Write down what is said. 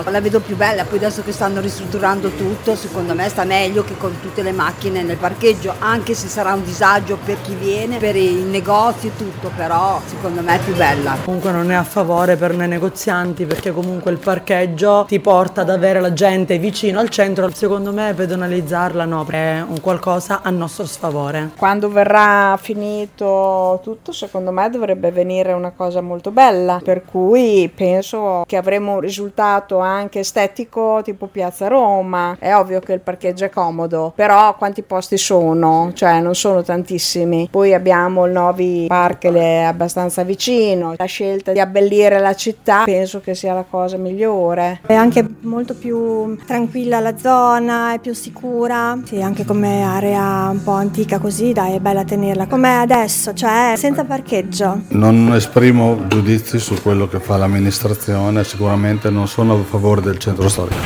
La vedo più bella, poi adesso che stanno ristrutturando tutto, secondo me sta meglio che con tutte le macchine nel parcheggio, anche se sarà un disagio per chi viene, per i negozi e tutto, però secondo me è più bella. Comunque non è a favore per noi negozianti, perché comunque il parcheggio ti porta ad avere la gente vicino al centro. Secondo me pedonalizzarla no, è un qualcosa a nostro sfavore. Quando verrà finito tutto, secondo me dovrebbe venire una cosa molto bella, per cui penso che avremo un risultato anche estetico tipo Piazza Roma. È ovvio che il parcheggio è comodo, però quanti posti sono? Cioè non sono tantissimi. Poi abbiamo il Novi Park che è abbastanza vicino. La scelta di abbellire la città penso che sia la cosa migliore. È anche molto più tranquilla la zona, è più sicura. Sì, anche come area un po' antica così, dai, è bella tenerla come adesso, cioè senza parcheggio. Non esprimo giudizi su quello che fa l'amministrazione, sicuramente non sono a favore del centro storico.